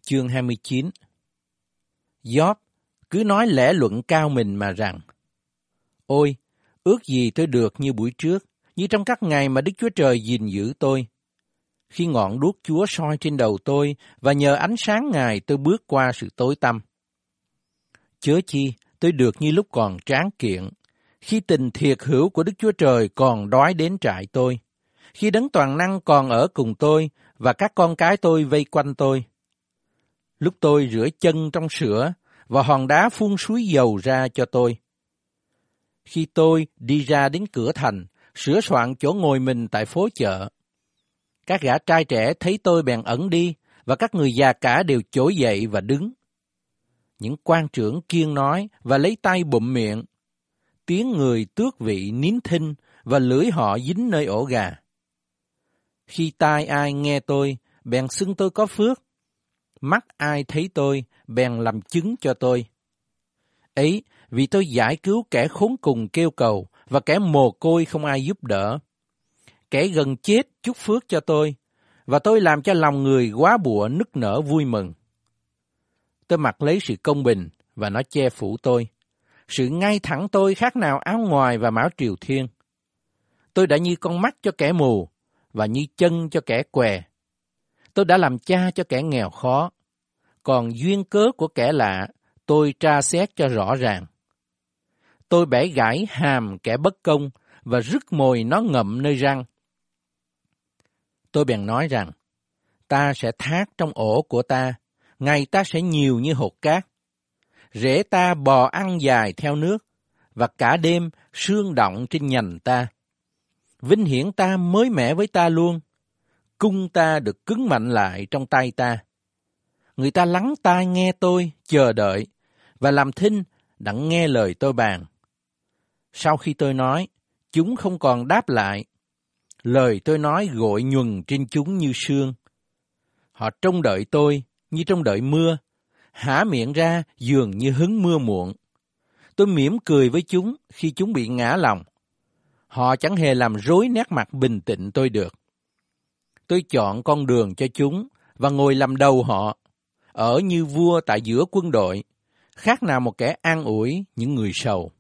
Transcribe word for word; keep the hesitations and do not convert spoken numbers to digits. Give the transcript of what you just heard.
Chương hai mươi chín. Gióp cứ nói lẽ luận cao mình mà rằng: Ôi, ước gì tôi được như buổi trước, như trong các ngày mà Đức Chúa Trời gìn giữ tôi. Khi ngọn đuốc Chúa soi trên đầu tôi, và nhờ ánh sáng Ngài tôi bước qua sự tối tăm. Chớ chi, tôi được như lúc còn tráng kiện, khi tình thiệt hữu của Đức Chúa Trời còn đói đến trại tôi, khi Đấng Toàn Năng còn ở cùng tôi, và các con cái tôi vây quanh tôi. Lúc tôi rửa chân trong sữa, và hòn đá phun suối dầu ra cho tôi. Khi tôi đi ra đến cửa thành, sửa soạn chỗ ngồi mình tại phố chợ, các gã trai trẻ thấy tôi bèn ẩn đi, và các người già cả đều trỗi dậy và đứng. Những quan trưởng kiêng nói và lấy tay bụm miệng. Tiếng người tước vị nín thinh, và lưỡi họ dính nơi ổ gà. Khi tai ai nghe tôi, bèn xưng tôi có phước. Mắt ai thấy tôi, bèn làm chứng cho tôi. Ấy, vì tôi giải cứu kẻ khốn cùng kêu cầu, và kẻ mồ côi không ai giúp đỡ. Kẻ gần chết chúc phước cho tôi, và tôi làm cho lòng người quá bụa nức nở vui mừng. Tôi mặc lấy sự công bình, và nó che phủ tôi. Sự ngay thẳng tôi khác nào áo ngoài và mão triều thiên. Tôi đã như con mắt cho kẻ mù, và như chân cho kẻ què. Tôi đã làm cha cho kẻ nghèo khó, còn duyên cớ của kẻ lạ, tôi tra xét cho rõ ràng. Tôi bẻ gãy hàm kẻ bất công, và rứt mồi nó ngậm nơi răng. Tôi bèn nói rằng, ta sẽ thác trong ổ của ta, ngày ta sẽ nhiều như hột cát. Rễ ta bò ăn dài theo nước, và cả đêm sương động trên nhành ta. Vinh hiển ta mới mẻ với ta luôn, cung ta được cứng mạnh lại trong tay ta. Người ta lắng tai nghe tôi, chờ đợi, và làm thinh đặng nghe lời tôi bàn. Sau khi tôi nói, chúng không còn đáp lại. Lời tôi nói gội nhuần trên chúng như sương. Họ trông đợi tôi như trông đợi mưa, há miệng ra dường như hứng mưa muộn. Tôi mỉm cười với chúng khi chúng bị ngã lòng. Họ chẳng hề làm rối nét mặt bình tĩnh tôi được. Tôi chọn con đường cho chúng và ngồi làm đầu họ, ở như vua tại giữa quân đội, khác nào một kẻ an ủi những người sầu.